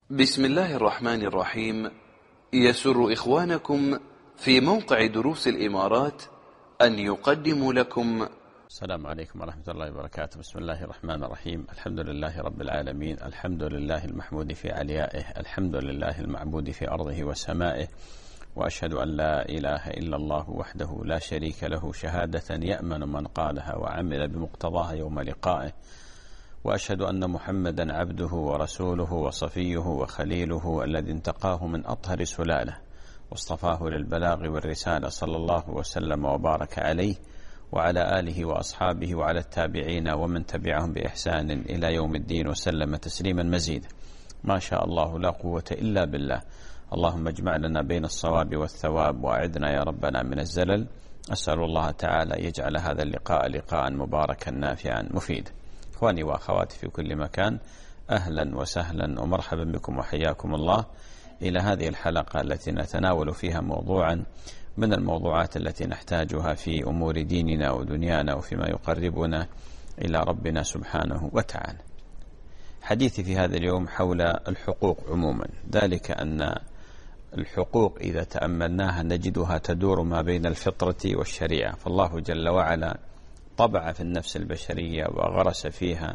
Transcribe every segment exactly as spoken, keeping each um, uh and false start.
بسم الله الرحمن الرحيم. يسر إخوانكم في موقع دروس الإمارات أن يقدموا لكم. السلام عليكم ورحمة الله وبركاته. بسم الله الرحمن الرحيم. الحمد لله رب العالمين، الحمد لله المحمود في عليائه، الحمد لله المعبود في أرضه وسمائه، وأشهد أن لا إله إلا الله وحده لا شريك له شهادة يأمن من قالها وعمل بمقتضاها يوم لقائه، وأشهد أن محمدا عبده ورسوله وصفيه وخليله الذي انتقاه من أطهر سلاله واصطفاه للبلاغ والرسالة، صلى الله وسلم وبارك عليه وعلى آله وأصحابه وعلى التابعين ومن تبعهم بإحسان إلى يوم الدين وسلم تسليما مزيدا. ما شاء الله لا قوة إلا بالله. اللهم اجمع لنا بين الصواب والثواب وأعذنا يا ربنا من الزلل. أسأل الله تعالى يجعل هذا اللقاء لقاء مباركا نافعا مفيدا. إخواني وأخواتي في كل مكان، أهلا وسهلا ومرحبا بكم وحياكم الله إلى هذه الحلقة التي نتناول فيها موضوعا من الموضوعات التي نحتاجها في أمور ديننا ودنيانا وفيما يقربنا إلى ربنا سبحانه وتعالى. حديثي في هذا اليوم حول الحقوق عموما، ذلك أن الحقوق إذا تأملناها نجدها تدور ما بين الفطرة والشريعة، فالله جل وعلا طبع في النفس البشرية وغرس فيها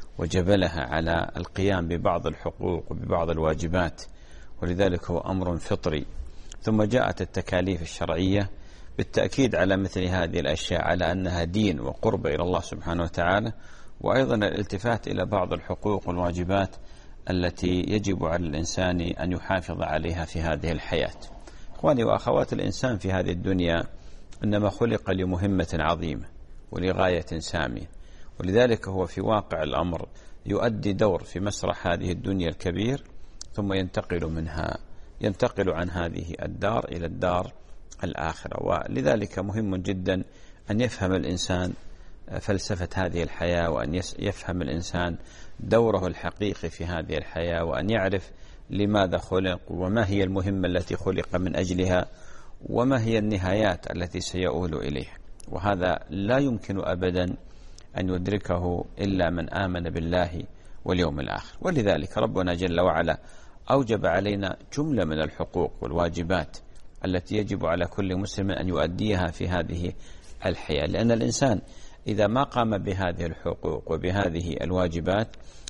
وجبلها على القيام ببعض الحقوق وببعض الواجبات، ولذلك هو أمر فطري. ثم جاءت التكاليف الشرعية بالتأكيد على مثل هذه الأشياء على أنها دين وقرب إلى الله سبحانه وتعالى، وأيضا الالتفات إلى بعض الحقوق والواجبات التي يجب على الإنسان أن يحافظ عليها في هذه الحياة. إخواني وأخوات، الإنسان في هذه الدنيا إنما خلق لمهمة عظيمة ولغاية سامية، ولذلك هو في واقع الأمر يؤدي دور في مسرح هذه الدنيا الكبير، ثم ينتقل منها ينتقل عن هذه الدار إلى الدار الآخرة. ولذلك مهم جدا أن يفهم الإنسان فلسفة هذه الحياة، وأن يفهم الإنسان دوره الحقيقي في هذه الحياة، وأن يعرف لماذا خلق، وما هي المهمة التي خلق من أجلها، وما هي النهايات التي سيؤول إليها. وهذا لا يمكن أبدا أن يدركه إلا من آمن بالله واليوم الآخر. ولذلك ربنا جل وعلا أوجب علينا جملة من الحقوق والواجبات التي يجب على كل مسلم أن يؤديها في هذه الحياة، لأن الإنسان إذا ما قام بهذه الحقوق وبهذه الواجبات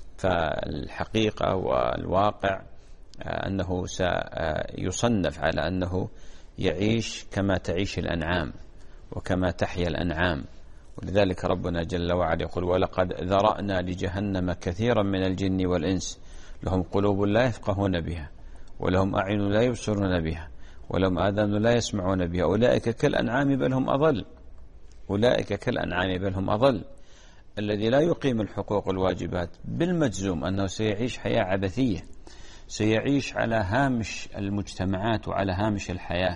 فالحقيقة والواقع أنه سيصنف على أنه يعيش كما تعيش الأنعام وكما تحيا الأنعام. ولذلك ربنا جل وعلا يقول: ولقد ذرأنا لجهنم كثيرا من الجن والإنس لهم قلوب لا يفقهون بها ولهم أعين لا يبصرون بها ولهم آذان لا يسمعون بها أولئك كالأنعام بل هم أضل أولئك كالأنعام بل هم أضل. الذي لا يقيم الحقوق والواجبات بالمجزوم أنه سيعيش حياة عبثية، سيعيش على هامش المجتمعات وعلى هامش الحياة،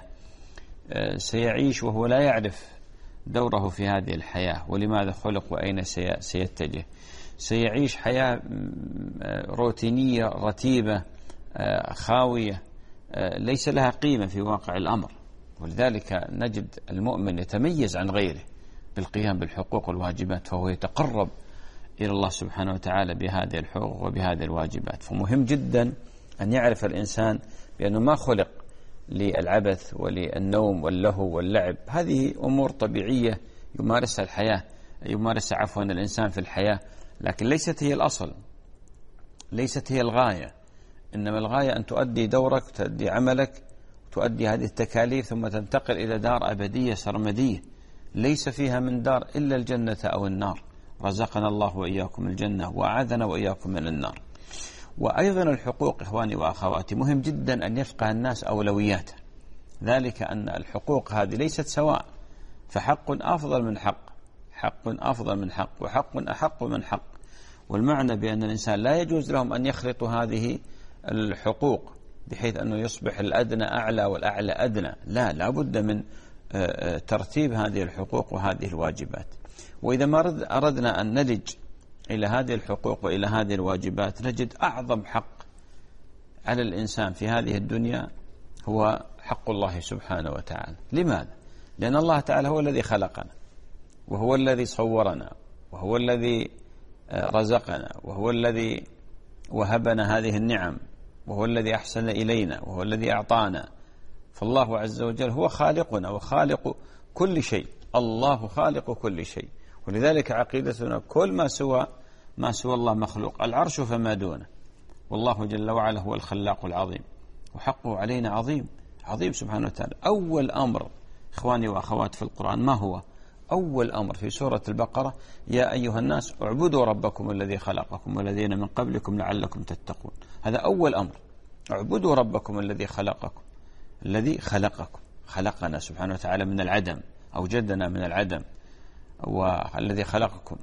سيعيش وهو لا يعرف دوره في هذه الحياة ولماذا خلق وأين سيتجه. سيعيش حياة روتينية رتيبة خاوية ليس لها قيمة في واقع الأمر. ولذلك نجد المؤمن يتميز عن غيره بالقيام بالحقوق والواجبات، فهو يتقرب إلى الله سبحانه وتعالى بهذه الحقوق وبهذه الواجبات. فمهم جدا أن يعرف الإنسان بأنه ما خلق للعبث وللنوم واللهو واللعب. هذه أمور طبيعية يمارسها الحياة يمارسها عفوا الإنسان في الحياة، لكن ليست هي الأصل، ليست هي الغاية. إنما الغاية أن تؤدي دورك وتؤدي عملك وتؤدي هذه التكاليف ثم تنتقل إلى دار أبدية سرمدية ليس فيها من دار إلا الجنة أو النار. رزقنا الله وإياكم الجنة وأعاذنا وإياكم من النار. وأيضا الحقوق إخواني وأخواتي مهم جدا أن يفقه الناس أولوياته، ذلك أن الحقوق هذه ليست سواء، فحق أفضل من حق، حق أفضل من حق، وحق أحق من حق. والمعنى بأن الإنسان لا يجوز لهم أن يخلطوا هذه الحقوق بحيث أنه يصبح الأدنى أعلى والأعلى أدنى، لا لا بد من ترتيب هذه الحقوق وهذه الواجبات. وإذا ما أردنا أن نلج إلى هذه الحقوق وإلى هذه الواجبات نجد أعظم حق على الإنسان في هذه الدنيا هو حق الله سبحانه وتعالى. لماذا؟ لأن الله تعالى هو الذي خلقنا وهو الذي صورنا وهو الذي رزقنا وهو الذي وهبنا هذه النعم وهو الذي أحسن إلينا وهو الذي أعطانا. فالله عز وجل هو خالقنا وخالق كل شيء، الله خالق كل شيء. ولذلك عقيدتنا كل ما سوى ما سوى الله مخلوق، العرش فما دونه، والله جل وعلا هو الخلاق العظيم، وحقه علينا عظيم عظيم سبحانه وتعالى. أول أمر إخواني وأخوات في القرآن ما هو؟ أول أمر في سورة البقرة: يا أيها الناس اعبدوا ربكم الذي خلقكم والذين من قبلكم لعلكم تتقون. هذا أول أمر، اعبدوا ربكم الذي خلقكم، الذي خلقكم، خلقنا سبحانه وتعالى من العدم، أوجدنا من العدم، والذي خلقكم.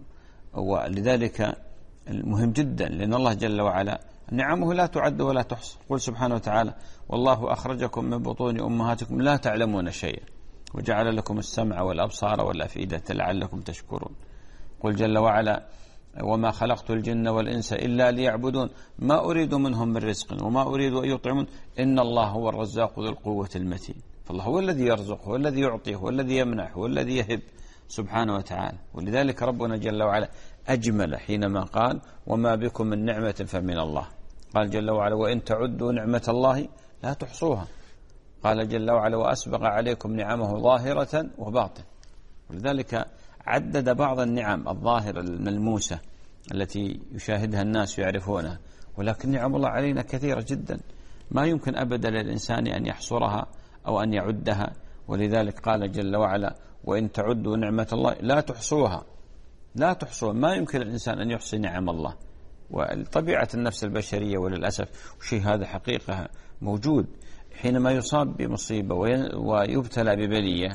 ولذلك المهم جدا، لأن الله جل وعلا نعمه لا تعد ولا تحصى. قل سبحانه وتعالى: والله أخرجكم من بطون أمهاتكم لا تعلمون شيئا وجعل لكم السمع والأبصار والأفئدة لعلكم تشكرون. قل جل وعلا: وما خلقت الجن والإنس إلا ليعبدون ما أريد منهم من رزق وما أريد أن يطعمون إن الله هو الرزاق ذو القوة المتين. فالله هو الذي يرزق، هو الذي يعطيه، هو الذي يمنح، هو الذي يهب سبحانه وتعالى. ولذلك ربنا جل وعلا أجمل حينما قال: وما بكم من نعمة فمن الله. قال جل وعلا: وإن تعدوا نعمة الله لا تحصوها. قال جل وعلا: وأسبغ عليكم نعمه ظاهرة وباطنة. ولذلك عدد بعض النعم الظاهرة الملموسة التي يشاهدها الناس يعرفونها، ولكن نعم الله علينا كثيرة جدا ما يمكن أبدا للإنسان أن يحصرها أو أن يعدها. ولذلك قال جل وعلا: وإن تعدوا نعمة الله لا تحصوها. لا تحصوها، ما يمكن الإنسان أن يحصي نعم الله. وطبيعة النفس البشرية وللأسف وشيء هذا حقيقة موجود، حينما يصاب بمصيبة ويبتلى ببلية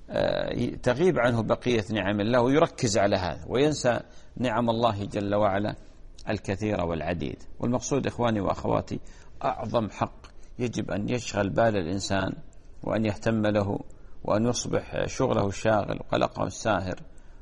تغيب عنه بقية نعم الله ويركز على هذا وينسى نعم الله جل وعلا الكثيرة والعديد. والمقصود إخواني وأخواتي أعظم حق يجب أن يشغل بال الإنسان وأن يهتم له وأن يصبح شغله الشاغل وقلقه الساهر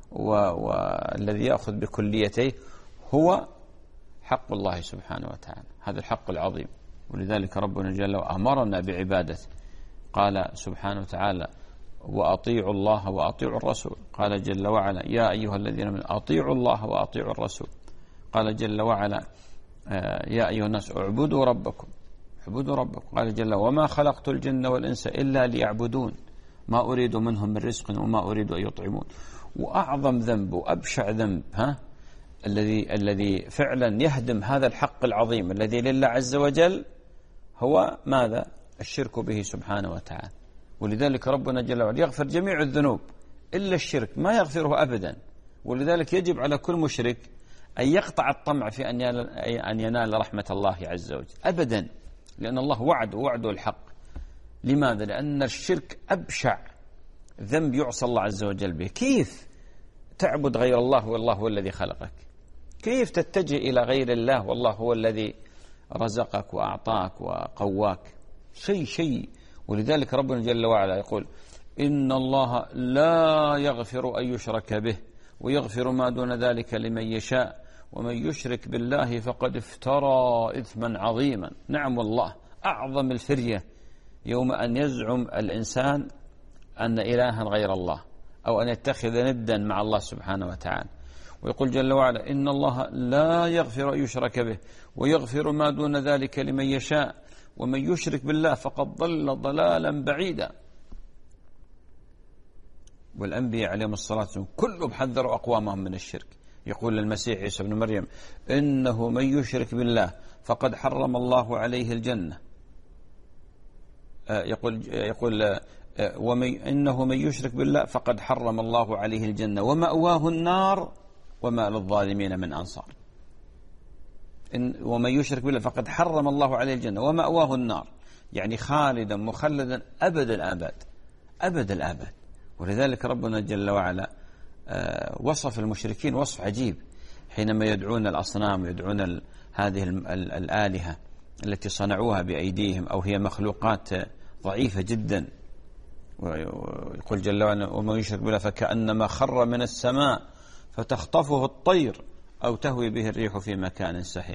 والذي يأخذ بكليته هو حق الله سبحانه وتعالى، هذا الحق العظيم. ولذلك ربنا جل وعلا أمرنا بعبادته. قال سبحانه وتعالى: وأطيعوا الله وأطيعوا الرسول. قال جل وعلا: يا أيها الذين آمنوا أطيعوا الله وأطيعوا الرسول. قال جل وعلا: يا أيها الناس اعبدوا ربكم اعبدوا ربكم. قال جل: وما خلقت الجن والإنس إلا ليعبدون ما أريد منهم من رزق وما أريد أن يطعمون. وأعظم ذنب وأبشع ذنب ها الذي الذي فعلا يهدم هذا الحق العظيم الذي لله عز وجل هو ماذا؟ الشرك به سبحانه وتعالى. ولذلك ربنا جل وعلا يغفر جميع الذنوب إلا الشرك، ما يغفره أبدا. ولذلك يجب على كل مشرك أن يقطع الطمع في أن ينال رحمة الله عز وجل أبدا، لأن الله وعد وعده الحق. لماذا؟ لأن الشرك أبشع ذنب يعصى الله عز وجل به. كيف تعبد غير الله والله هو الذي خلقك؟ كيف تتجه إلى غير الله والله هو الذي رزقك وأعطاك وقواك؟ شيء شيء. ولذلك ربنا جل وعلا يقول: إن الله لا يغفر أن يشرك به ويغفر ما دون ذلك لمن يشاء ومن يشرك بالله فقد افترى إثما عظيما. نعم والله أعظم الفرية يوم أن يزعم الإنسان أن إلها غير الله أو أن يتخذ ندا مع الله سبحانه وتعالى. ويقول جل وعلا: إن الله لا يغفر أن يشرك به ويغفر ما دون ذلك لمن يشاء ومن يشرك بالله فقد ضل ضلالا بعيدا. والأنبياء عليهم الصلاة والسلام كلهم حذروا أقوامهم من الشرك. يقول المسيح عيسى بن مريم: إنه من يشرك بالله فقد حرم الله عليه الجنة. يقول يقول ومن إنه من يشرك بالله فقد حرم الله عليه الجنة ومأواه النار وما للظالمين من أنصار. إن ومن يشرك بالله فقد حرم الله عليه الجنة ومأواه النار، يعني خالدا مخلدا أبد الآباد أبد الآباد. ولذلك ربنا جل وعلا وصف المشركين وصف عجيب حينما يدعون الأصنام ويدعون هذه الآلهة التي صنعوها بأيديهم أو هي مخلوقات ضعيفة جدا. ويقول جل وعلا: ومن يشرك بالله فكأنما خر من السماء فتخطفه الطير أو تهوي به الريح في مكان سحيق.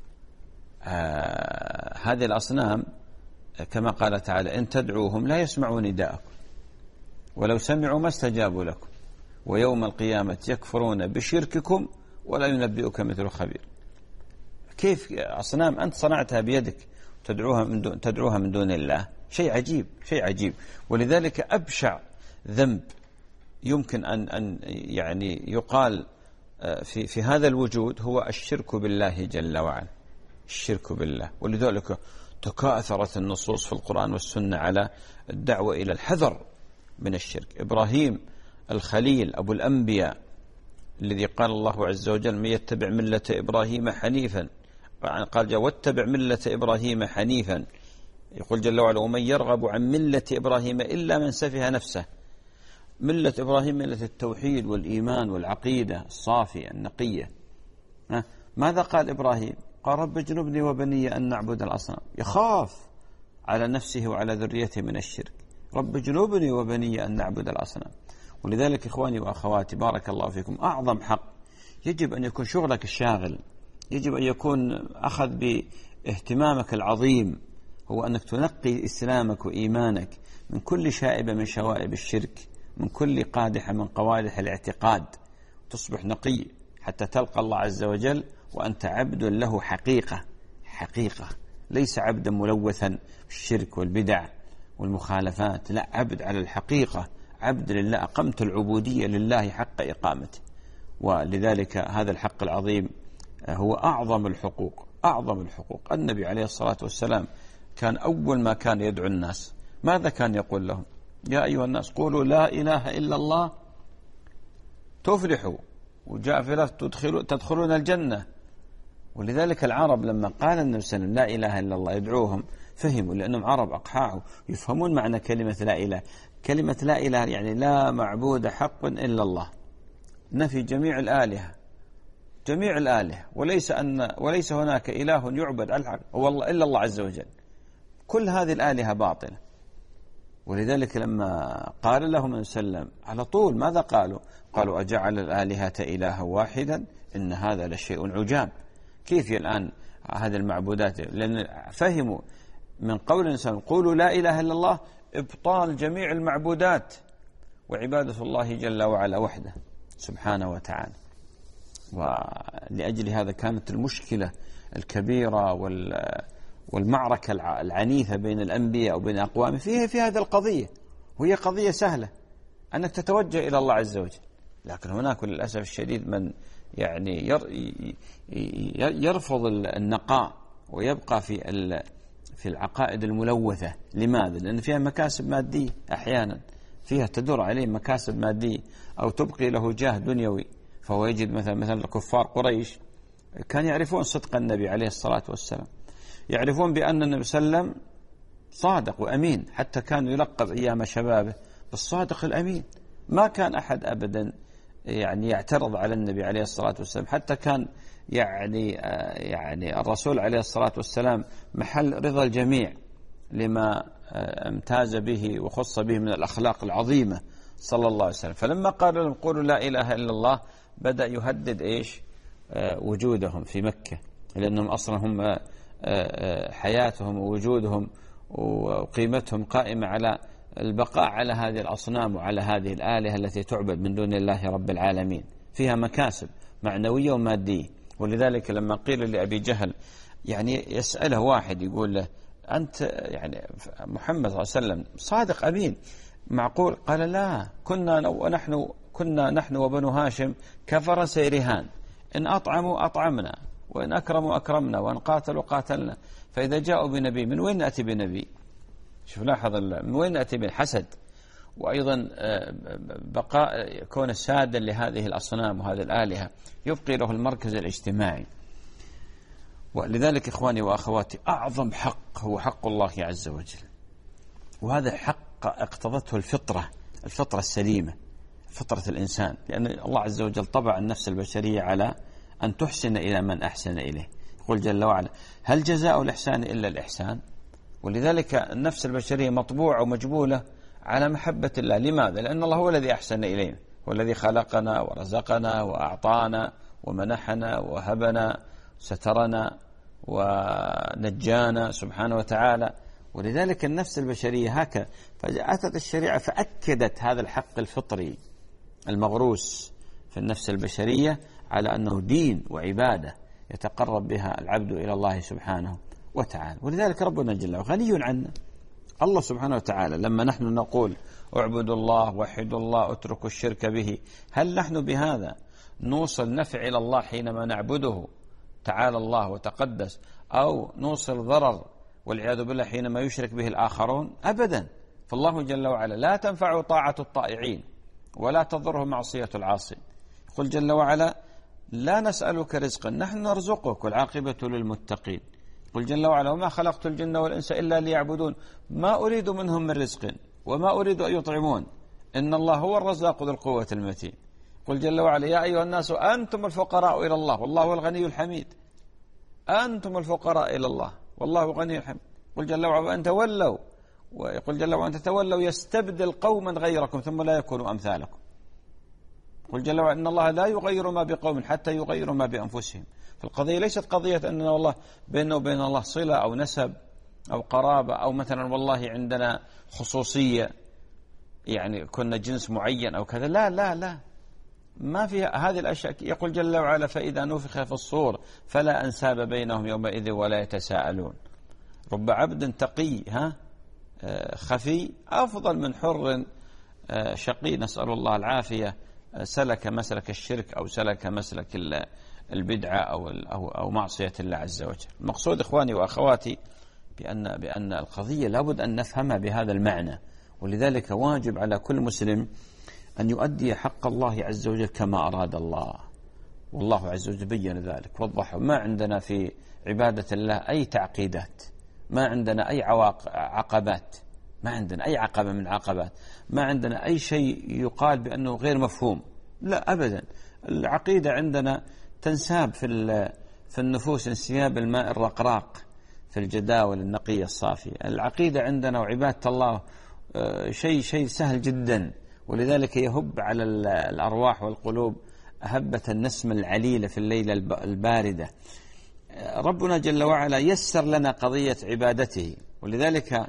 آه هذه الأصنام كما قال تعالى: إن تدعوهم لا يسمعوا نداءكم ولو سمعوا ما استجابوا لكم ويوم القيامة يكفرون بشرككم ولا ينبئك مثل خبير. كيف أصنام أنت صنعتها بيدك تدعوها من دون تدعوها من دون الله. شيء عجيب، شيء عجيب. ولذلك أبشع ذنب يمكن أن أن يعني يقال في في هذا الوجود هو الشرك بالله جل وعلا، الشرك بالله. ولذلك تكاثرت النصوص في القرآن والسنة على الدعوة إلى الحذر من الشرك. إبراهيم الخليل أبو الأنبياء الذي قال الله عز وجل: من يتبع ملة إبراهيم حنيفا، قال جاء واتبع ملة إبراهيم حنيفا. يقول جل وعلا: ومن يرغب عن ملة إبراهيم إلا من سفه نفسه. ملة إبراهيم ملة التوحيد والإيمان والعقيدة الصافية النقية. ماذا قال إبراهيم؟ قال: رب اجنبني وبني أن نعبد الأصنام. يخاف على نفسه وعلى ذريته من الشرك. رب اجنبني وبني أن نعبد الأصنام. ولذلك إخواني وأخواتي بارك الله فيكم، أعظم حق يجب أن يكون شغلك الشاغل، يجب أن يكون أخذ باهتمامك العظيم، هو أنك تنقي إسلامك وإيمانك من كل شائبة من شوائب الشرك، من كل قادحة من قوادح الاعتقاد، تصبح نقي حتى تلقى الله عز وجل وأنت عبد له حقيقة حقيقة، ليس عبدا ملوثا بالشرك والبدع والمخالفات، لا، عبد على الحقيقة، عبد لله، أقمت العبودية لله حق إقامته. ولذلك هذا الحق العظيم هو أعظم الحقوق، أعظم الحقوق. النبي عليه الصلاة والسلام كان أول ما كان يدعو الناس ماذا كان يقول لهم؟ يا أيها الناس قولوا لا إله إلا الله تفلحوا، وجاء في لفظ تدخلون الجنة. ولذلك العرب لما قال النبي صلى الله عليه وسلم لا إله إلا الله يدعوهم فهموا، لأنهم عرب أقحاع يفهمون معنى كلمة لا إله. كلمة لا إله يعني لا معبود حق إلا الله، نفي جميع الآلهة، جميع الآلهة، وليس أن وليس هناك إله يعبد الحق هو الله إلا الله عز وجل، كل هذه الآلهة باطلة. ولذلك لما قال لهم النبي صلى الله عليه وسلم على طول ماذا قالوا؟ قالوا أجعل الآلهة إلها واحدا إن هذا لشيء عجاب. كيف الآن هذه المعبودات؟ لأن فهموا من قول الإنسان قولوا لا إله إلا الله إبطال جميع المعبودات وعبادة الله جل وعلا وحده سبحانه وتعالى. ولأجل هذا كانت المشكلة الكبيرة والمعركة العنيفة بين الأنبياء وبين أقوام فيها في هذه القضية، وهي قضية سهلة أنك تتوجه إلى الله عز وجل. لكن هناك للأسف الشديد من يعني يرفض النقاء ويبقى في في العقائد الملوثة. لماذا؟ لأن فيها مكاسب مادية، أحيانا فيها تدور عليه مكاسب مادية أو تبقي له جاه دنيوي. فهو يجد مثلا مثلا كفار قريش كان يعرفون صدق النبي عليه الصلاة والسلام، يعرفون بأن النبي صلى الله عليه وسلم صادق وأمين، حتى كان يلقب أيام شبابه بالصادق الأمين. ما كان أحد أبدا يعني يعترض على النبي عليه الصلاة والسلام، حتى كان يعني يعني الرسول عليه الصلاة والسلام محل رضا الجميع لما امتاز به وخص به من الأخلاق العظيمة صلى الله عليه وسلم. فلما قال لهم قولوا لا إله إلا الله بدأ يهدد إيش وجودهم في مكة، لأنهم أصلا هم حياتهم ووجودهم وقيمتهم قائمة على البقاء على هذه الأصنام وعلى هذه الآلهة التي تعبد من دون الله رب العالمين، فيها مكاسب معنوية ومادية. ولذلك لما قيل لأبي جهل يعني يسأله واحد يقول له أنت يعني محمد صلى الله عليه وسلم صادق أمين معقول؟ قال لا، كنا ونحن كنا نحن وبنو هاشم كفرسي رهان، إن أطعموا أطعمنا وإن أكرموا أكرمنا وإن قاتلوا قاتلنا. فإذا جاءوا بنبي من وين نأتي بنبي؟ شوف لاحظ من وين نأتي بالحسد، وأيضا بقاء كون السادة لهذه الأصنام وهذه الآلهة يبقي له المركز الاجتماعي. ولذلك إخواني وأخواتي أعظم حق هو حق الله عز وجل، وهذا حق اقتضته الفطرة، الفطرة السليمة، فطرة الإنسان، لأن الله عز وجل طبع النفس البشرية على أن تحسن إلى من أحسن إليه. يقول جل وعلا هل جزاء الإحسان إلا الإحسان؟ ولذلك النفس البشرية مطبوعة ومجبولة على محبة الله. لماذا؟ لأن الله هو الذي أحسن إلينا، هو الذي خلقنا ورزقنا وأعطانا ومنحنا وهبنا سترنا ونجانا سبحانه وتعالى. ولذلك النفس البشرية هكذا، فأتت الشريعة فأكدت هذا الحق الفطري المغروس في النفس البشرية على أنه دين وعبادة يتقرب بها العبد إلى الله سبحانه. وتعالى. ولذلك ربنا جل وعلا غني عنا. الله سبحانه وتعالى لما نحن نقول اعبدوا الله وحدوا الله اتركوا الشرك به، هل نحن بهذا نوصل نفع إلى الله حينما نعبده تعالى الله وتقدس، أو نوصل ضرر والعياذ بالله حينما يشرك به الآخرون؟ أبدا. فالله جل وعلا لا تنفع طاعة الطائعين ولا تضره معصية العاصين. يقول جل وعلا لا نسألك رزقا نحن نرزقك والعاقبة للمتقين. يقول جل وعلا وما خلقت الجن والإنس إلا ليعبدون ما أريد منهم من رزق وما أريد أن يطعمون إن الله هو الرزاق ذو القوة المتين. يقول جل وعلا يا أيها الناس أنتم الفقراء إلى الله والله هو الغني الحميد. أنتم الفقراء إلى الله والله غني الحميد. يقول جل وعلا وأن تولوا، ويقول جل وعلا أن تتولوا يستبدل قوما غيركم ثم لا يكونوا أمثالكم. يقول جل وعلا إن الله لا يغير ما بقوم حتى يغيروا ما بأنفسهم. فالقضية ليست قضية أننا والله بيننا وبين الله صلة أو نسب أو قرابة، أو مثلا والله عندنا خصوصية يعني كنا جنس معين أو كذا. لا لا لا ما في هذه الأشياء. يقول جل وعلا فإذا نفخ في الصور فلا أنساب بينهم يومئذ ولا يتساءلون. رب عبد تقي ها خفي أفضل من حر شقي نسأل الله العافية سلك مسلك الشرك أو سلك مسلك البدعة أو أو أو معصية الله عز وجل. المقصود إخواني وأخواتي بأن بأن القضية لابد أن نفهمها بهذا المعنى، ولذلك واجب على كل مسلم أن يؤدي حق الله عز وجل كما أراد الله. والله عز وجل بين ذلك وضحه. ما عندنا في عبادة الله أي تعقيدات، ما عندنا أي عقبات، ما عندنا أي عقبة من عقبات، ما عندنا أي شيء يقال بأنه غير مفهوم، لا أبدا. العقيدة عندنا تنساب في في النفوس انسياب الماء الرقراق في الجداول النقية الصافية. العقيدة عندنا وعبادة الله شيء شيء سهل جدا، ولذلك يهب على الأرواح والقلوب هبة النسم العليلة في الليلة الباردة. ربنا جل وعلا يسر لنا قضية عبادته، ولذلك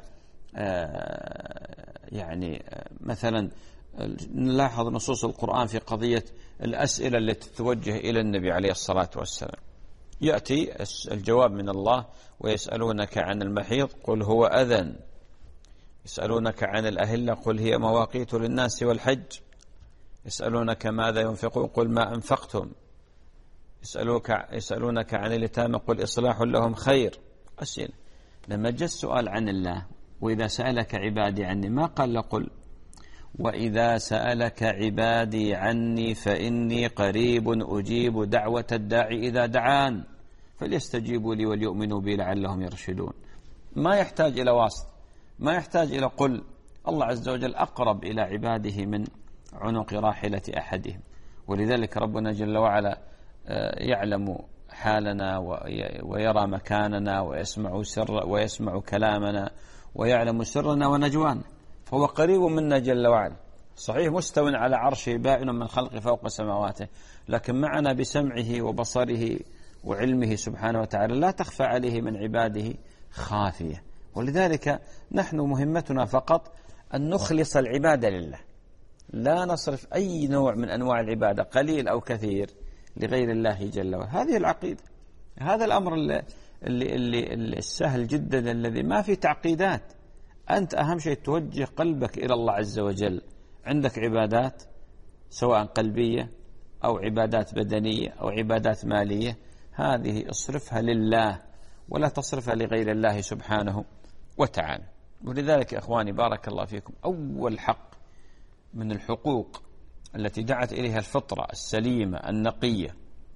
يعني مثلا نلاحظ نصوص القرآن في قضية الأسئلة التي تتوجه إلى النبي عليه الصلاة والسلام. يأتي الجواب من الله ويسألونك عن المحيض قل هو أذن، يسألونك عن الأهلة قل هي مواقيت للناس والحج، يسألونك ماذا ينفقون قل ما أنفقتم، يسألوك يسألونك عن اليتامى قل إصلاح لهم خير. أسئلة. لما جاء السؤال عن الله وإذا سألك عبادي عني ما قال لقل وإذا سألك عبادي عني فإني قريب أجيب دعوة الداعي إذا دعان فليستجيبوا لي وليؤمنوا بي لعلهم يرشدون. ما يحتاج إلى واسط، ما يحتاج إلى قل. الله عز وجل أقرب إلى عباده من عنق راحلة أحدهم، ولذلك ربنا جل وعلا يعلم حالنا ويرى مكاننا ويسمع سر ويسمع كلامنا ويعلم سرنا ونجوانا، فهو قريب منا جل وعلا. صحيح مستو على عرشه بائن من خلق فوق سماواته، لكن معنا بسمعه وبصره وعلمه سبحانه وتعالى لا تخفى عليه من عباده خافية. ولذلك نحن مهمتنا فقط أن نخلص العبادة لله، لا نصرف أي نوع من أنواع العبادة قليل أو كثير لغير الله جل وعلا. هذه العقيدة، هذا الأمر اللي اللي اللي السهل جدا الذي ما في تعقيدات. أنت أهم شيء توجه قلبك إلى الله عز وجل. عندك عبادات سواء قلبية أو عبادات بدنية أو عبادات مالية، هذه اصرفها لله ولا تصرفها لغير الله سبحانه وتعالى. ولذلك إخواني بارك الله فيكم، أول حق من الحقوق التي دعت إليها الفطرة السليمة النقية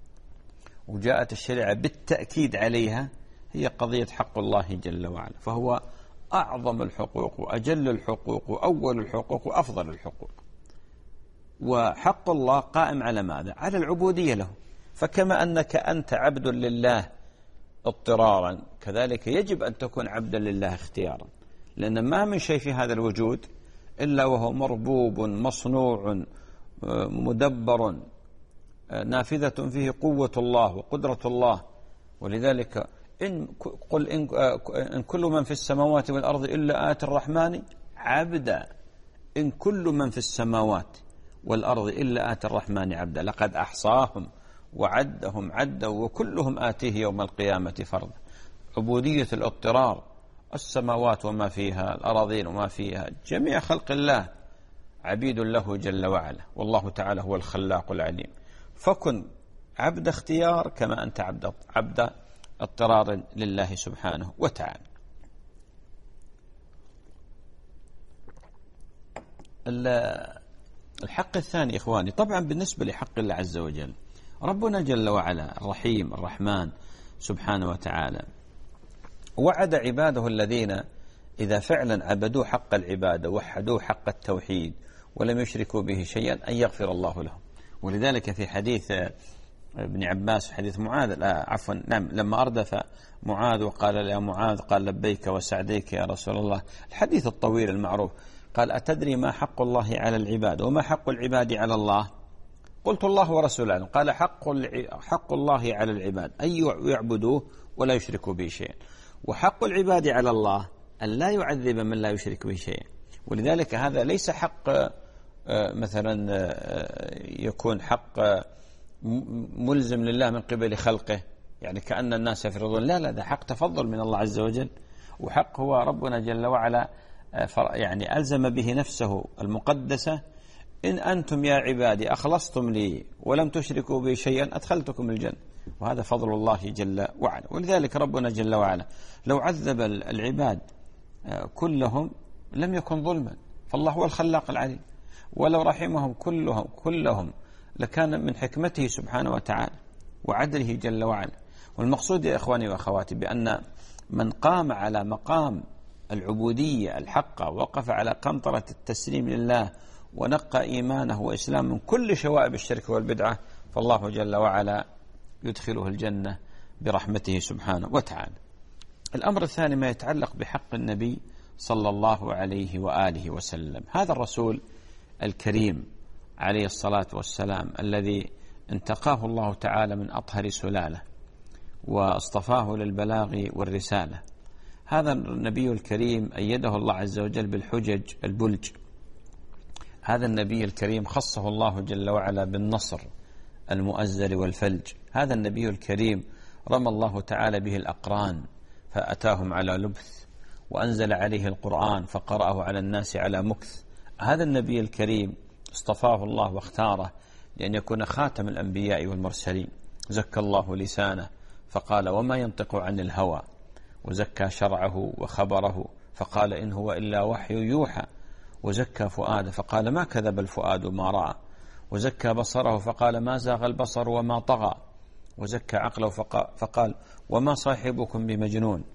وجاءت الشريعة بالتأكيد عليها هي قضية حق الله جل وعلا، فهو أعظم الحقوق وأجل الحقوق وأول الحقوق وأفضل الحقوق. وحق الله قائم على ماذا؟ على العبودية له. فكما أنك أنت عبد لله اضطرارا، كذلك يجب أن تكون عبدا لله اختيارا، لأن ما من شيء في هذا الوجود إلا وهو مربوب مصنوع مدبر نافذة فيه قوة الله وقدرة الله. ولذلك إن قل إن, إن كل من في السماوات والأرض إلا آتي الرحمن عبدا، إن كل من في السماوات والأرض إلا آتي الرحمن عبدا لقد أحصاهم وعدهم عدا وكلهم آتيه يوم القيامة فردا. عبودية الاضطرار، السماوات وما فيها، الأراضين وما فيها، جميع خلق الله عبيد له جل وعلا، والله تعالى هو الخلاق العليم. فكن عبد اختيار كما أنت عبد عبد اضطرار لله سبحانه وتعالى. الحق الثاني إخواني، طبعا بالنسبة لحق الله عز وجل، ربنا جل وعلا الرحيم الرحمن سبحانه وتعالى وعد عباده الذين إذا فعلا عبدوه حق العبادة وحدوه حق التوحيد ولم يشركوا به شيئا أن يغفر الله لهم. ولذلك في حديث ابن عباس في حديث معاذ، لا عفوا نعم لما أردف معاذ وقال يا معاذ قال لبيك وسعديك يا رسول الله، الحديث الطويل المعروف، قال أتدري ما حق الله على العباد وما حق العباد على الله؟ قلت الله ورسوله. قال حق حق الله على العباد أن يعبدوه ولا يشركوا به شيئا، وحق العباد على الله أن لا يعذب من لا يشرك به شيئا. ولذلك هذا ليس حق مثلا يكون حق ملزم لله من قبل خلقه، يعني كأن الناس يفرضون، لا لا، ده حق تفضل من الله عز وجل، وحق هو ربنا جل وعلا يعني ألزم به نفسه المقدسة: إن أنتم يا عبادي أخلصتم لي ولم تشركوا بي شيئا أدخلتكم الجنة. وهذا فضل الله جل وعلا. ولذلك ربنا جل وعلا لو عذب العباد كلهم لم يكن ظلما، فالله هو الخلاق العليم، ولو رحمهم كلهم كلهم لكان من حكمته سبحانه وتعالى وعدله جل وعلا. والمقصود يا إخواني وأخواتي بأن من قام على مقام العبودية الحقة، وقف على قنطرة التسليم لله، ونقى إيمانه وإسلام من كل شوائب الشرك والبدعة، فالله جل وعلا يدخله الجنة برحمته سبحانه وتعالى. الأمر الثاني ما يتعلق بحق النبي صلى الله عليه وآله وسلم، هذا الرسول الكريم عليه الصلاة والسلام الذي انتقاه الله تعالى من أطهر سلالة واصطفاه للبلاغ والرسالة. هذا النبي الكريم أيده الله عز وجل بالحجج البلج. هذا النبي الكريم خصه الله جل وعلا بالنصر المؤزر والفلج. هذا النبي الكريم رمى الله تعالى به الأقران فأتاهم على لبث، وأنزل عليه القرآن فقرأه على الناس على مكث. هذا النبي الكريم اصطفاه الله واختاره لأن يكون خاتم الأنبياء والمرسلين. زكى الله لسانه فقال وما ينطق عن الهوى، وزكى شرعه وخبره فقال إن هو إلا وحي يوحى، وزكى فؤاده فقال ما كذب الفؤاد ما رأى، وزكى بصره فقال ما زاغ البصر وما طغى، وزكى عقله فقال وما صاحبكم بمجنون،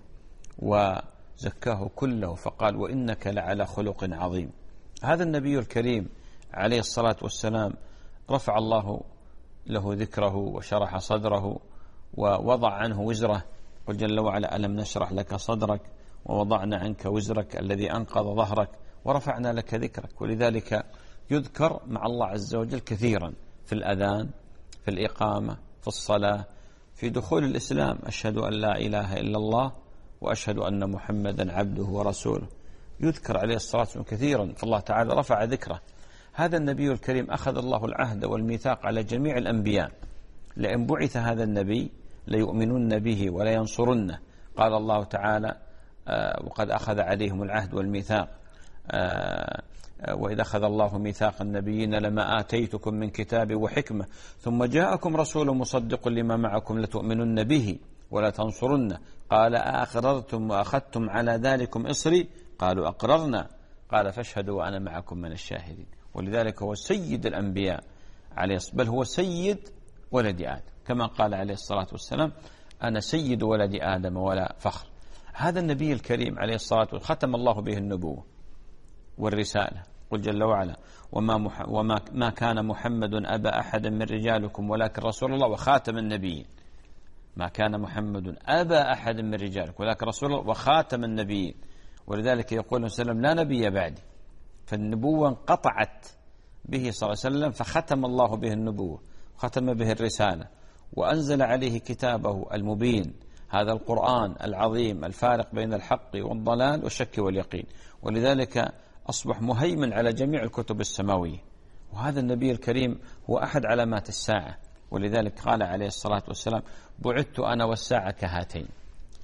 وزكاه كله فقال وإنك لعلى خلق عظيم. هذا النبي الكريم عليه الصلاة والسلام رفع الله له ذكره وشرح صدره ووضع عنه وزره. قل جل وعلا ألم نشرح لك صدرك ووضعنا عنك وزرك الذي أنقض ظهرك ورفعنا لك ذكرك. ولذلك يذكر مع الله عز وجل كثيرا في الأذان، في الإقامة، في الصلاة، في دخول الإسلام: أشهد أن لا إله إلا الله وأشهد أن محمدا عبده ورسوله. يذكر عليه الصلاة والسلام كثيرا، فالله تعالى رفع ذكره. هذا النبي الكريم أخذ الله العهد والميثاق على جميع الأنبياء: لئن بعث هذا النبي ليؤمنن به ولا ينصرنه. قال الله تعالى آه وقد أخذ عليهم العهد والميثاق آه وإذا أخذ الله ميثاق النبيين لما آتيتكم من كتاب وحكمة ثم جاءكم رسول مصدق لما معكم لتؤمنن به ولا تنصرنه. قال أأقررتم وأخذتم على ذلكم إصري؟ قالوا أقررنا. قال فاشهدوا وأنا معكم من الشاهدين. ولذلك هو سيد الأنبياء عليه، بل هو سيد ولد آدم، كما قال عليه الصلاة والسلام أنا سيد ولد آدم ولا فخر. هذا النبي الكريم عليه الصلاة والسلام ختم الله به النبوة والرسالة. قل جل وعلا وما, مح وما ما كان محمد أبا أحد من رجالكم ولكن رسول الله وخاتم النبيين. ما كان محمد أبا أحد من رجالكم ولكن رسول الله وخاتم النبيين. ولذلك يقول صلى الله عليه وسلم لا نبي بعدي، فالنبوة انقطعت به صلى الله عليه وسلم فختم الله به النبوة، ختم به الرسالة، وأنزل عليه كتابه المبين، هذا القرآن العظيم الفارق بين الحق والضلال والشك واليقين. ولذلك أصبح مهيمن على جميع الكتب السماوية. وهذا النبي الكريم هو أحد علامات الساعة. ولذلك قال عليه الصلاة والسلام بعثت أنا والساعة كهاتين.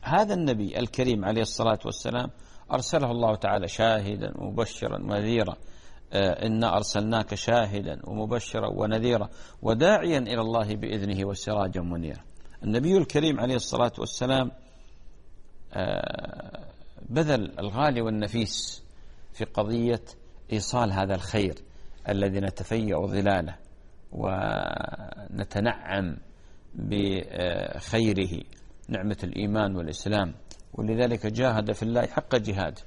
هذا النبي الكريم عليه الصلاة والسلام أرسله الله تعالى شاهدا ومبشرا ونذيرا. إنا أرسلناك شاهدا ومبشرا ونذيرا وداعيا إلى الله بإذنه وسراجا منيرا. النبي الكريم عليه الصلاة والسلام بذل الغالي والنفيس في قضية إيصال هذا الخير الذي نتفيأ ظلاله ونتنعم بخيره، نعمة الإيمان والإسلام. ولذلك جاهد في الله حق جهاده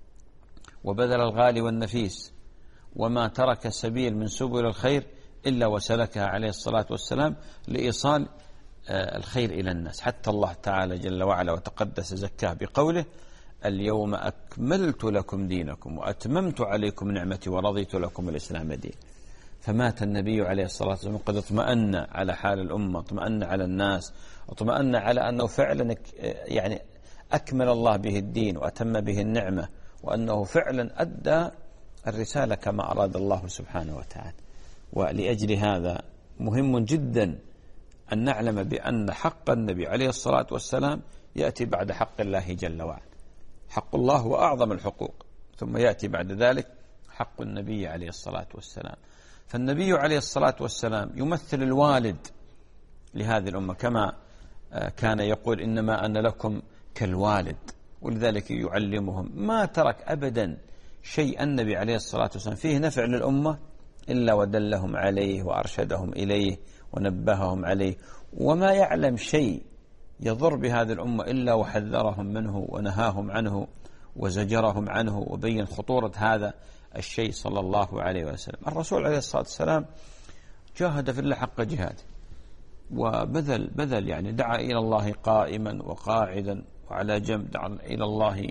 وبذل الغالي والنفيس، وما ترك سبيل من سبل الخير إلا وسلكها عليه الصلاة والسلام لإيصال الخير إلى الناس، حتى الله تعالى جل وعلا وتقدس زكاه بقوله: اليوم أكملت لكم دينكم وأتممت عليكم نعمتي ورضيت لكم الإسلام دين. فمات النبي عليه الصلاة والسلام قد اطمأن على حال الأمة، اطمأن على الناس، اطمأن على أنه فعلا يعني أكمل الله به الدين وأتم به النعمة، وأنه فعلا أدى الرسالة كما أراد الله سبحانه وتعالى. ولأجل هذا مهم جدا أن نعلم بأن حق النبي عليه الصلاة والسلام يأتي بعد حق الله جل وعلا. حق الله هو أعظم الحقوق، ثم يأتي بعد ذلك حق النبي عليه الصلاة والسلام. فالنبي عليه الصلاة والسلام يمثل الوالد لهذه الأمة، كما كان يقول: إنما أنا لكم كالوالد. ولذلك يعلمهم، ما ترك أبدا شيء النبي عليه الصلاة والسلام فيه نفع للأمة إلا ودلهم عليه وأرشدهم إليه ونبههم عليه، وما يعلم شيء يضر بهذه الأمة إلا وحذرهم منه ونهاهم عنه وزجرهم عنه وبين خطورة هذا الشيء صلى الله عليه وسلم. الرسول عليه الصلاة والسلام جاهد في الله حق جهاده وبذل بذل يعني دعا إلى الله قائما وقاعدا وعلى جنب، دعا إلى الله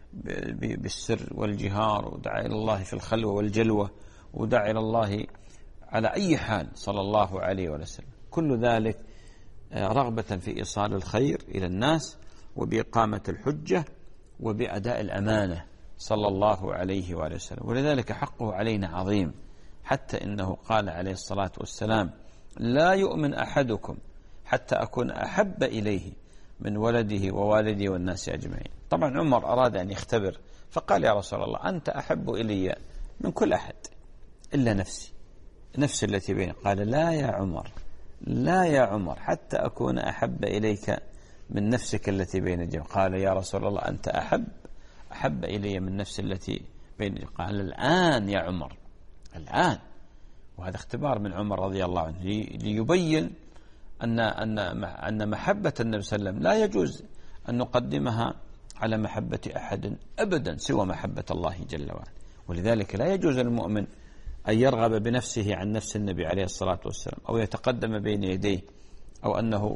بالسر والجهار، ودعا إلى الله في الخلوة والجلوة، ودعا إلى الله على أي حال صلى الله عليه وسلم. كل ذلك رغبة في إيصال الخير إلى الناس وبإقامة الحجة وبأداء الأمانة صلى الله عليه وسلم. ولذلك حقه علينا عظيم، حتى إنه قال عليه الصلاة والسلام: لا يؤمن أحدكم حتى أكون أحب إليه من ولده ووالده والناس أجمعين. طبعا عمر أراد أن يختبر فقال: يا رسول الله، أنت أحب إلي من كل أحد إلا نفسي، نفسي التي بيني. قال: لا يا عمر، لا يا عمر، حتى أكون أحب إليك من نفسك التي بين جنبك. قال: يا رسول الله، أنت أحب أحب إلي من نفسي التي بين. قال: الآن يا عمر، الآن. وهذا اختبار من عمر رضي الله عنه ليبين أن أن أن محبة النبي صلى الله عليه وسلم لا يجوز أن نقدمها على محبة أحد أبدا سوى محبة الله جل وعلا. ولذلك لا يجوز للمؤمن أن يرغب بنفسه عن نفس النبي عليه الصلاة والسلام، أو يتقدم بين يديه، أو أنه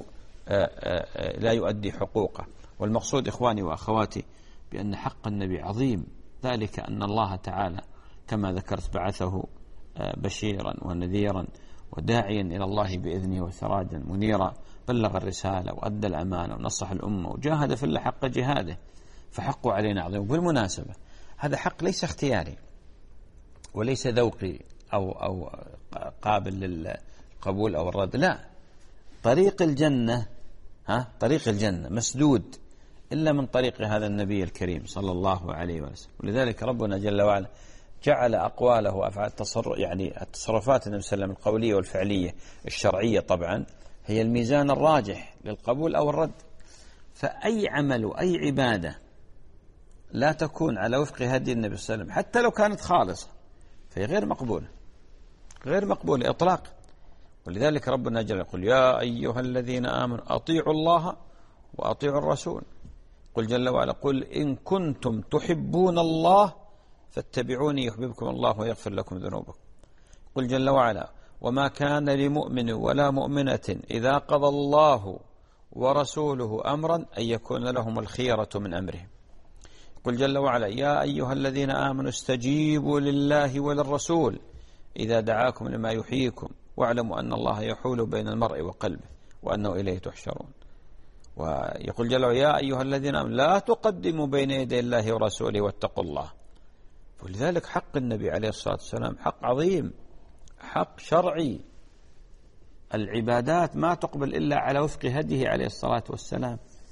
لا يؤدي حقوقه. والمقصود إخواني وأخواتي بأن حق النبي عظيم، ذلك أن الله تعالى كما ذكرت بعثه بشيرا ونذيرا وداعيا إلى الله بإذنه وسراجا منيرا، بلغ الرسالة وأدى الأمانة ونصح الأمة وجاهد في الله حق جهاده، فحقه علينا عظيم. وبالمناسبة هذا حق ليس اختياري وليس ذوقي أو, أو قابل للقبول أو الرد، لا، طريق الجنة ها طريق الجنة مسدود إلا من طريق هذا النبي الكريم صلى الله عليه وسلم. ولذلك ربنا جل وعلا جعل أقواله وأفعال التصرف يعني التصرفات النبي صلى الله عليه وسلم القولية والفعلية الشرعية طبعا هي الميزان الراجح للقبول أو الرد. فأي عمل وأي عبادة لا تكون على وفق هدي النبي صلى الله عليه وسلم حتى لو كانت خالصة فهي غير مقبولة، غير مقبولة إطلاقا. ولذلك ربنا جل يقول: يا أيها الذين آمنوا أطيعوا الله وأطيعوا الرسول. قل جل وعلا: قل إن كنتم تحبون الله فاتبعوني يحببكم الله ويغفر لكم ذنوبكم. قل جل وعلا: وما كان لمؤمن ولا مؤمنة إذا قضى الله ورسوله أمرا أن يكون لهم الخيرة من أمرهم. قل جل وعلا: يا أيها الذين آمنوا استجيبوا لله وللرسول إذا دعاكم لما يحييكم واعلموا أن الله يحول بين المرء وقلبه وأنه إليه تحشرون. ويقول جل وعلا: يا أيها الذين آمنوا لا تقدموا بين يدي الله ورسوله واتقوا الله. ولذلك حق النبي عليه الصلاة والسلام حق عظيم، حق شرعي. العبادات ما تقبل إلا على وفق هديه عليه الصلاة والسلام.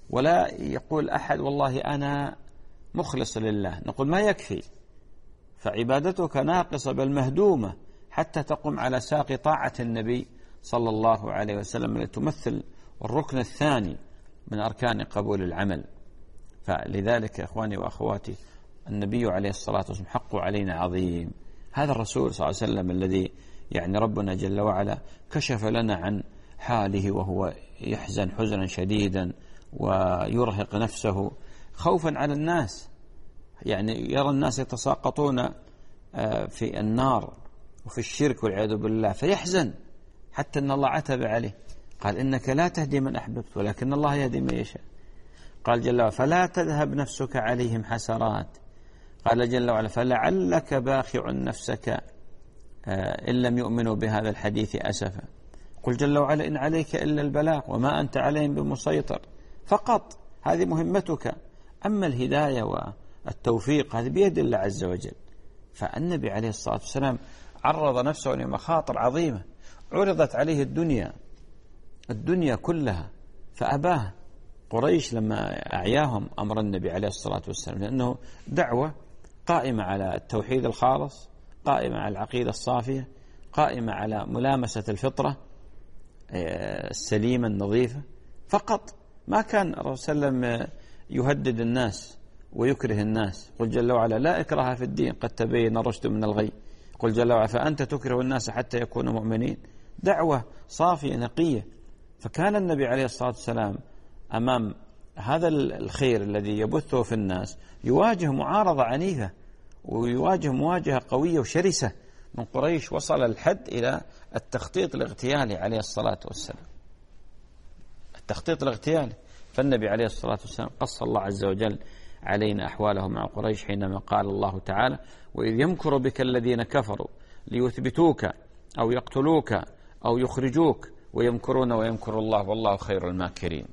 ولا يقول أحد والله أنا مخلص لله، نقول ما يكفي، فعبادتك ناقصة بل مهدومة حتى تقوم على ساق طاعة النبي صلى الله عليه وسلم التي تمثل الركن الثاني من أركان قبول العمل. فلذلك يا إخواني وأخواتي النبي عليه الصلاة والسلام حقه علينا عظيم. هذا الرسول صلى الله عليه وسلم الذي يعني ربنا جل وعلا كشف لنا عن حاله وهو يحزن حزنا شديدا ويرهق نفسه خوفا على الناس، يعني يرى الناس يتساقطون في النار وفي الشرك والعياذ بالله فيحزن، حتى أن الله عتب عليه قال إنك لا تهدي من أحببت ولكن الله يهدي من يشاء. قال جل وعلا فلا تذهب نفسك عليهم حسرات. قال جل وعلا فلعلك باخع نفسك إن لم يؤمنوا بهذا الحديث أسفا. قل جل وعلا إن عليك إلا البلاغ وما أنت عليهم بمسيطر، فقط هذه مهمتك، أما الهداية والتوفيق هذه بيد الله عز وجل. فالنبي عليه الصلاة والسلام عرض نفسه لمخاطر عظيمة، عرضت عليه الدنيا الدنيا كلها فأباها. قريش لما أعياهم أمر النبي عليه الصلاة والسلام، لأنه دعوة قائمة على التوحيد الخالص، قائمة على العقيدة الصافية، قائمة على ملامسة الفطرة السليمة النظيفة فقط. ما كان الرسول صلى الله عليه وسلم يهدد الناس ويكره الناس. قل جل وعلا لا إكراه في الدين قد تبين الرشد من الغي. قل جل وعلا فأنت تكره الناس حتى يكونوا مؤمنين. دعوة صافية نقية. فكان النبي عليه الصلاة والسلام أمام هذا الخير الذي يبثه في الناس يواجه معارضة عنيفة ويواجه مواجهة قوية وشرسة من قريش، وصل الحد إلى التخطيط الاغتيالي عليه الصلاة والسلام، التخطيط الاغتيالي. فالنبي عليه الصلاة والسلام قص الله عز وجل علينا أحواله مع قريش حينما قال الله تعالى وإذ يمكر بك الذين كفروا ليثبتوك أو يقتلوك أو يخرجوك ويمكرون ويمكر الله والله خير الماكرين.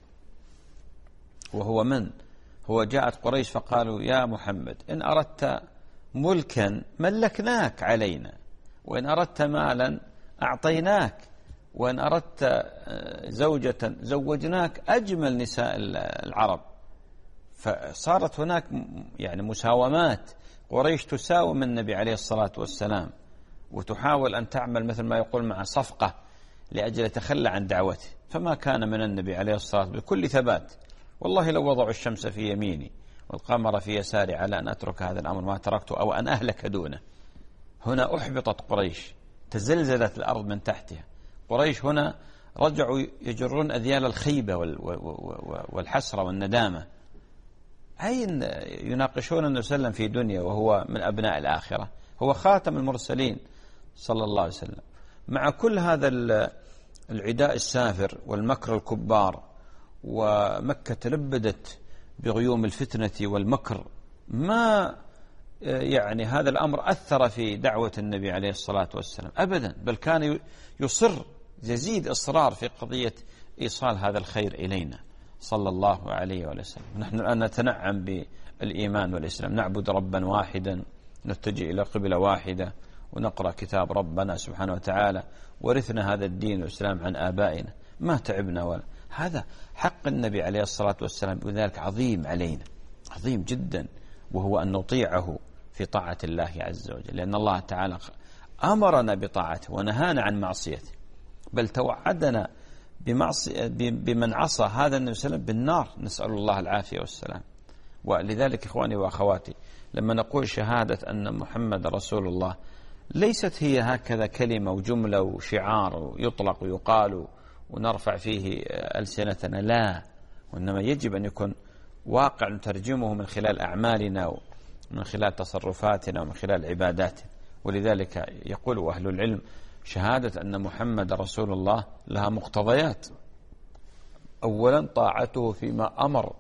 وهو من؟ هو جاءت قريش فقالوا يا محمد إن أردت ملكا ملكناك علينا، وإن أردت مالا أعطيناك، وإن أردت زوجة زوجناك أجمل نساء العرب. فصارت هناك يعني مساومات، قريش تساوم النبي عليه الصلاة والسلام وتحاول أن تعمل مثل ما يقول مع صفقة لأجل يتخلى عن دعوته. فما كان من النبي عليه الصلاة والسلام بكل ثبات والله لو وضعوا الشمس في يميني والقمر في يساري على أن أترك هذا الأمر ما تركته أو أن أهلك دونه. هنا أحبطت قريش، تزلزلت الأرض من تحتها. قريش هنا رجعوا يجرون أذيال الخيبة والحسرة والندامة. أين يناقشون النبي صلى الله عليه وسلم في دنيا وهو من أبناء الآخرة، هو خاتم المرسلين صلى الله عليه وسلم. مع كل هذا العداء السافر والمكر الكبار، ومكة تلبدت بغيوم الفتنة والمكر، ما يعني هذا الأمر أثر في دعوة النبي عليه الصلاة والسلام أبدا، بل كان يصر يزيد إصرار في قضية إيصال هذا الخير إلينا صلى الله عليه وسلم. نحن الآن نتنعم بالإيمان والإسلام، نعبد ربا واحدا، نتجه إلى قبلة واحدة، ونقرأ كتاب ربنا سبحانه وتعالى. ورثنا هذا الدين والإسلام عن آبائنا، ما تعبنا ولا. هذا حق النبي عليه الصلاة والسلام، وذلك عظيم علينا، عظيم جدا، وهو أن نطيعه في طاعة الله عز وجل، لأن الله تعالى أمرنا بطاعته ونهانا عن معصيته، بل توعدنا بمعصية بمن عصى هذا النبي صلى الله عليه وسلم بالنار، نسأل الله العافية والسلام. ولذلك إخواني وأخواتي لما نقول شهادة أن محمد رسول الله ليست هي هكذا كلمة وجملة وشعار يطلق ويقال ونرفع فيه ألسنتنا، لا، وإنما يجب أن يكون واقع نترجمه من خلال أعمالنا ومن خلال تصرفاتنا ومن خلال عباداتنا. ولذلك يقول أهل العلم شهادة أن محمد رسول الله لها مقتضيات: أولا طاعته فيما أمر،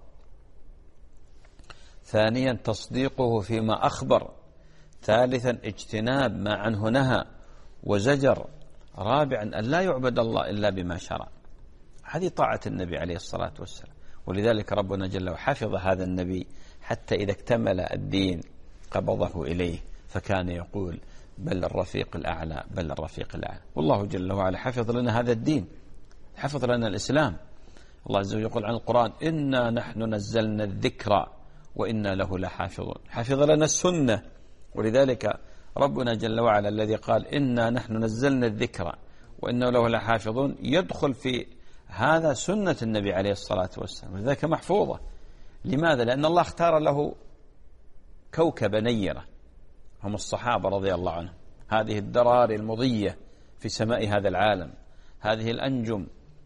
ثانيا تصديقه فيما أخبر، ثالثا اجتناب ما عنه نهى وزجر، رابعا أن لا يعبد الله إلا بما شرع. هذه طاعة النبي عليه الصلاة والسلام. ولذلك ربنا جل وعلا حفظ هذا النبي حتى إذا اكتمل الدين قبضه إليه، فكان يقول بل الرفيق الأعلى، بل الرفيق الأعلى. والله جل وعلا حفظ لنا هذا الدين، حفظ لنا الإسلام، الله عز وجل يقول عن القرآن إنا نحن نزلنا الذكر وإنا له لحافظون، حفظ لنا السنة. ولذلك ربنا جل وعلا الذي قال إنا نحن نزلنا الذكر وإنا له لحافظون يدخل في هذا سنة النبي عليه الصلاة والسلام، ولذلك محفوظة. لماذا؟ لأن الله اختار له كوكب نيرة هم الصحابة رضي الله عنهم، هذه الدراري المضية في سماء هذا العالم، هذه الأنجم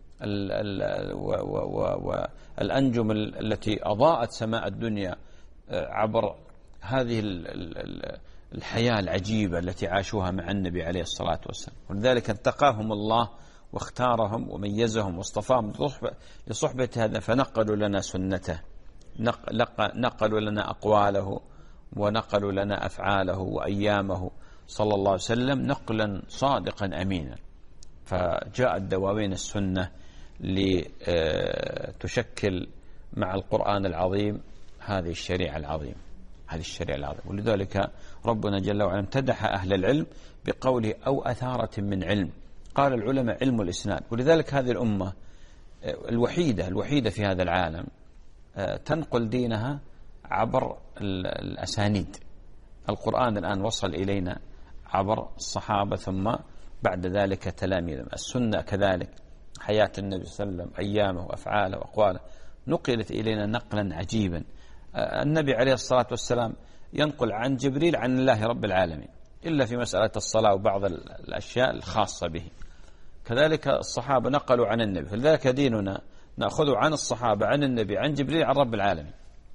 والأنجم التي أضاءت سماء الدنيا عبر هذه الحياة العجيبة التي عاشوها مع النبي عليه الصلاة والسلام. ولذلك انتقاهم الله واختارهم وميزهم واصطفاهم لصحبة هذا، فنقلوا لنا سنته، نقلوا لنا أقواله ونقلوا لنا أفعاله وأيامه صلى الله عليه وسلم نقلا صادقا أمينا. فجاءت دواوين السنة لتشكل مع القرآن العظيم هذه الشريعة العظيمة، هذه الشريعة العظيمة. ولذلك ربنا جل وعلا امتدح أهل العلم بقوله أو أثارة من علم. قال العلماء علم الإسناد. ولذلك هذه الأمة الوحيدة الوحيدة في هذا العالم تنقل دينها عبر الأسانيد. القرآن الآن وصل إلينا عبر الصحابة ثم بعد ذلك تلاميذهم. السنة كذلك، حياة النبي صلى الله عليه وسلم، أيامه وأفعاله وأقواله نقلت إلينا نقلا عجيبا. النبي عليه الصلاة والسلام ينقل عن جبريل عن الله رب العالمين إلا في مسألة الصلاة وبعض الأشياء الخاصة به. كذلك الصحابة نقلوا عن النبي، فلذلك ديننا نأخذ عن الصحابة عن النبي عن جبريل عن رب العالمين.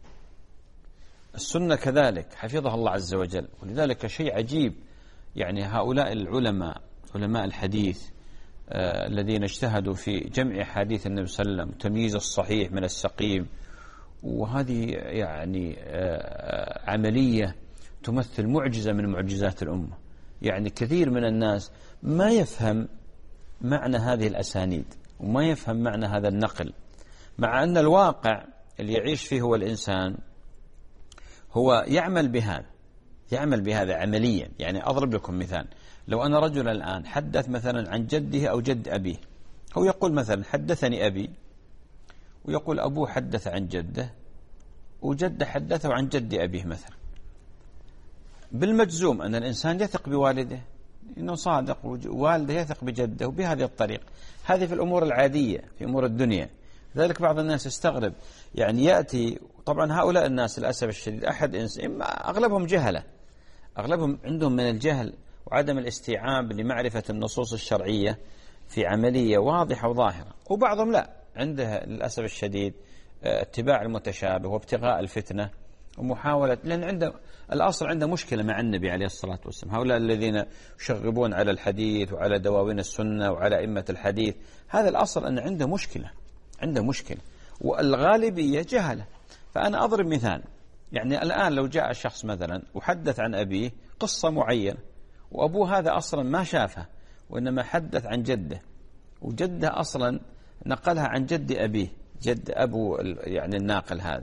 السنة كذلك حفظها الله عز وجل. ولذلك شيء عجيب، يعني هؤلاء العلماء علماء الحديث آه الذين اجتهدوا في جمع حديث النبي صلى الله عليه وسلم وتمييز الصحيح من السقيم، وهذه يعني آه عملية تمثل معجزة من معجزات الأمة. يعني كثير من الناس ما يفهم معنى هذه الأسانيد وما يفهم معنى هذا النقل، مع أن الواقع اللي يعيش فيه هو الإنسان هو يعمل بهذا يعمل بهذا عمليا. يعني أضرب لكم مثال، لو أن رجل الآن حدث مثلا عن جده أو جد أبيه، هو يقول مثلا حدثني أبي، ويقول أبوه حدث عن جده وجده حدثه عن جد أبيه مثلا، بالمجزوم أن الإنسان يثق بوالده إنه صادق، ووالده يثق بجده، وبهذه الطريقة. هذه في الأمور العادية في أمور الدنيا. ذلك بعض الناس يستغرب، يعني يأتي، طبعا هؤلاء الناس للأسف الشديد أحد إنسان أغلبهم جهلة، أغلبهم عندهم من الجهل وعدم الاستيعاب لمعرفة النصوص الشرعية في عملية واضحة وظاهرة، وبعضهم لا، عنده للأسف الشديد اتباع المتشابه وابتغاء الفتنة ومحاولة، لأن عنده الأصل عنده مشكلة مع النبي عليه الصلاة والسلام. هؤلاء الذين يشغبون على الحديث وعلى دواوين السنة وعلى أئمة الحديث، هذا الأصل أن عنده مشكلة عنده مشكلة والغالبية جهلة. فأنا أضرب مثال، يعني الآن لو جاء الشخص مثلا وحدث عن أبيه قصة معينة، وأبوه هذا أصلا ما شافها وإنما حدث عن جده، وجده أصلا نقلها عن جد أبيه، جد أبو يعني الناقل هذا،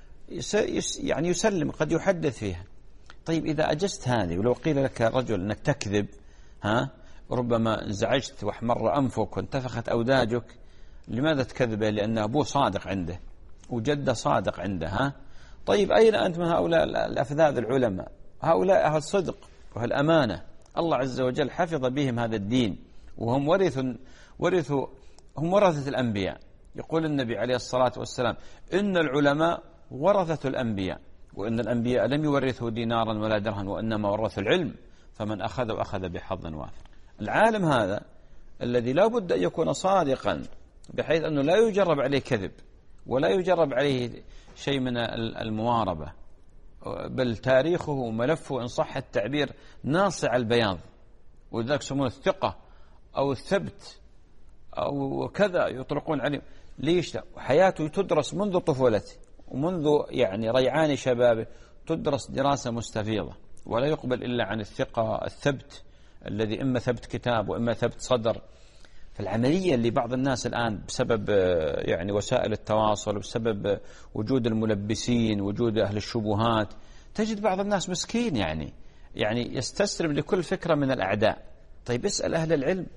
يعني يسلم قد يحدث فيها. طيب إذا أجزت هذه، ولو قيل لك رجل أنك تكذب، ها ربما انزعجت واحمر أنفك وانتفخت أوداجك، لماذا تكذبه؟ لأن أبوه صادق عنده وجده صادق عنده. ها طيب أين أنت من هؤلاء الأفذاذ العلماء؟ هؤلاء أهل الصدق والأمانة، الله عز وجل حفظ بهم هذا الدين، وهم ورثوا ورثوا هم ورثة الأنبياء. يقول النبي عليه الصلاة والسلام إن العلماء ورثة الأنبياء، وإن الأنبياء لم يورثوا دينارا ولا درهم وإنما ورثوا العلم، فمن أخذ وأخذ بحظ وافر. العالم هذا الذي لا بد أن يكون صادقا بحيث أنه لا يجرب عليه كذب ولا يجرب عليه شيء من المواربة، بل تاريخه وملفه إن صح التعبير ناصع البياض، وذلك يسمونه الثقة أو الثبت أو كذا يطلقون عليه. ليش؟ حياته تدرس منذ طفولته ومنذ يعني ريعان شبابه، تدرس دراسة مستفيضة، ولا يقبل إلا عن الثقة الثبت الذي إما ثبت كتاب وإما ثبت صدر. فالعملية اللي بعض الناس الآن بسبب يعني وسائل التواصل وبسبب وجود الملبسين وجود أهل الشبهات، تجد بعض الناس مسكين يعني يعني يستسلم لكل فكرة من الأعداء. طيب اسأل أهل العلم،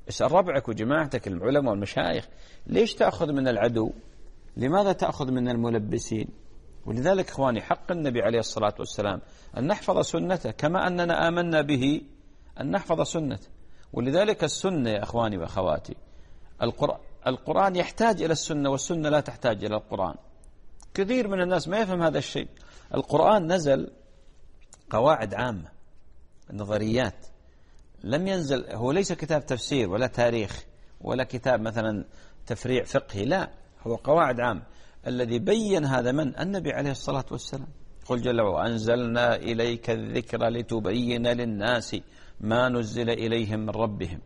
اسأل ربعك وجماعتك العلماء والمشايخ، ليش تأخذ من العدو؟ لماذا تأخذ من الملبسين؟ ولذلك إخواني حق النبي عليه الصلاة والسلام أن نحفظ سنته كما أننا آمنا به أن نحفظ سنته. ولذلك السنة يا إخواني وأخواتي، القرآن يحتاج إلى السنة والسنة لا تحتاج إلى القرآن. كثير من الناس ما يفهم هذا الشيء. القرآن نزل قواعد عامة، نظريات، لم ينزل، هو ليس كتاب تفسير ولا تاريخ ولا كتاب مثلا تفريع فقهي، لا، هو قواعد عامة. الذي بين هذا من؟ النبي عليه الصلاة والسلام. قل جل وعلا: أنزلنا إليك الذكر لتبين للناس ما نزل إليهم من ربهم.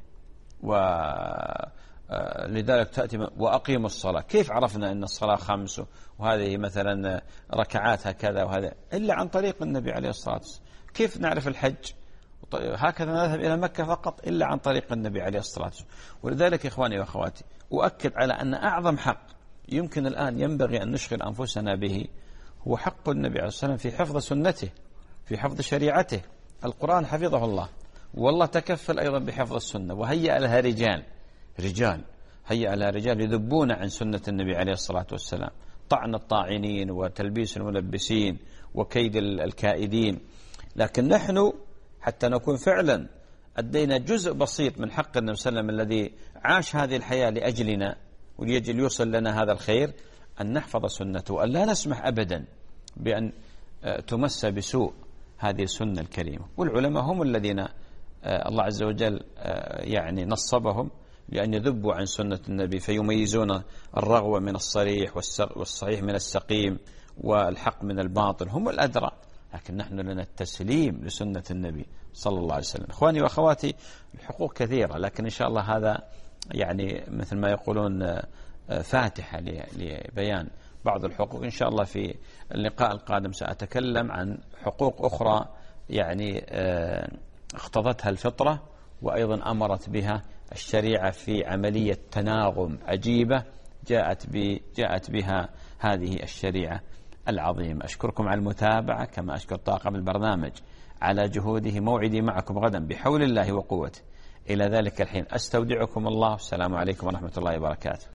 ولذلك تأتي وأقيموا الصلاة. كيف عرفنا أن الصلاة خمس وهذه مثلا ركعاتها كذا وهذا؟ إلا عن طريق النبي عليه الصلاة والسلام. كيف نعرف الحج؟ هكذا نذهب إلى مكة فقط إلا عن طريق النبي عليه الصلاة والسلام. ولذلك إخواني وأخواتي أؤكد على أن أعظم حق يمكن الآن ينبغي أن نشغل أنفسنا به هو حق النبي عليه الصلاة والسلام في حفظ سنته، في حفظ شريعته. القرآن حفظه الله، والله تكفل أيضا بحفظ السنة، وهيأ لها رجال رجال هيأ لها رجال يذبون عن سنة النبي عليه الصلاة والسلام، طعن الطاعنين وتلبيس الملبسين وكيد الكائدين. لكن نحن حتى نكون فعلا أدينا جزء بسيط من حق النبي صلى الله عليه وسلم الذي عاش هذه الحياة لأجلنا وليجل يوصل لنا هذا الخير، أن نحفظ سنته وأن لا نسمح أبدا بأن تمس بسوء هذه السنة الكريمة. والعلماء هم الذين الله عز وجل يعني نصبهم لأن يذبوا عن سنة النبي، فيميزون الرغوة من الصريح والصحيح من السقيم والحق من الباطل، هم الأدرى. لكن نحن لنا التسليم لسنة النبي صلى الله عليه وسلم. إخواني وأخواتي، الحقوق كثيرة، لكن إن شاء الله هذا يعني مثل ما يقولون فاتحة لبيان بعض الحقوق. إن شاء الله في اللقاء القادم سأتكلم عن حقوق أخرى يعني اقتضتها الفطرة وأيضا أمرت بها الشريعة في عملية تناغم عجيبة جاءت جاءت بها هذه الشريعة العظيمة. أشكركم على المتابعة، كما أشكر طاقم البرنامج على جهوده. موعدي معكم غدا بحول الله وقوته. إلى ذلك الحين أستودعكم الله، والسلام عليكم ورحمة الله وبركاته.